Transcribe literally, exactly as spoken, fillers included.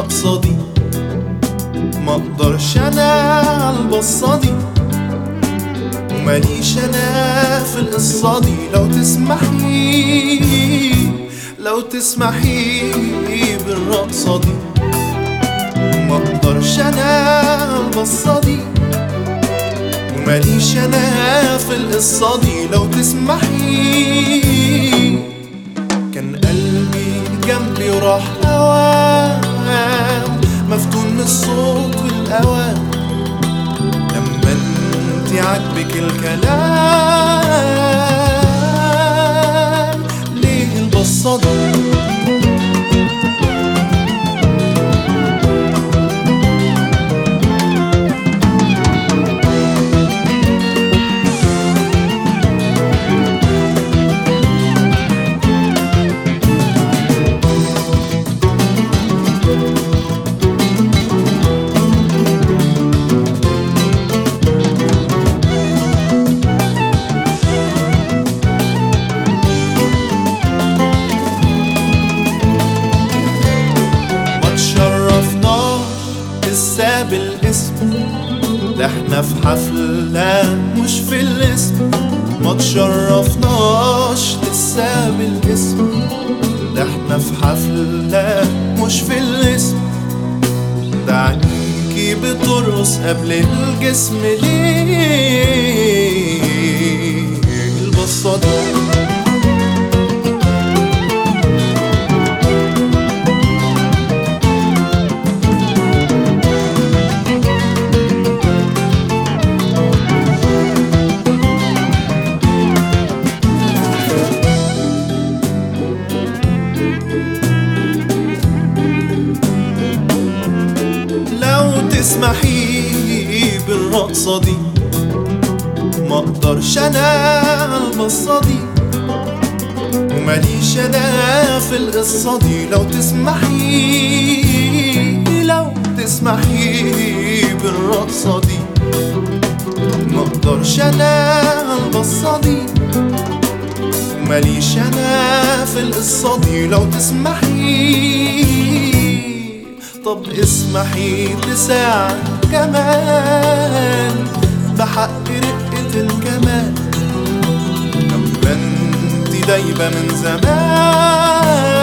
بالرقصة دي، مقدرش انا عالبصة دي، وماليش انا في القصة دي. لو تسمحي لو تسمحي بالرقصة دي، مقدرش انا عالبصة دي، وماليش انا في القصة دي. لو تسمحي كان قلبي جنبي وراح اوام، مفتون من الصوت والاوام، لما انتي عاجبك الكلام. ليه البصة دي؟ لسه بالاسم، ده احنا في حفلة مش في الاسم. ما تشرفناش لسه بالاسم، ده احنا في حفلة مش في الاسم. ده عينيكي بترقص قبل الجسم، ليه البصة دي؟ تسمحي بالرقصة دي، مقدرش انا عالبصة دي، وماليش انا في القصة دي. لو تسمحي لو تسمحي بالرقصة دي، مقدرش انا عالبصة دي، وماليش انا في القصة دي. لو تسمحي طب اسمحي لساعة كمان، بحق رقة الكمال، لما انتي دايبة من زمان.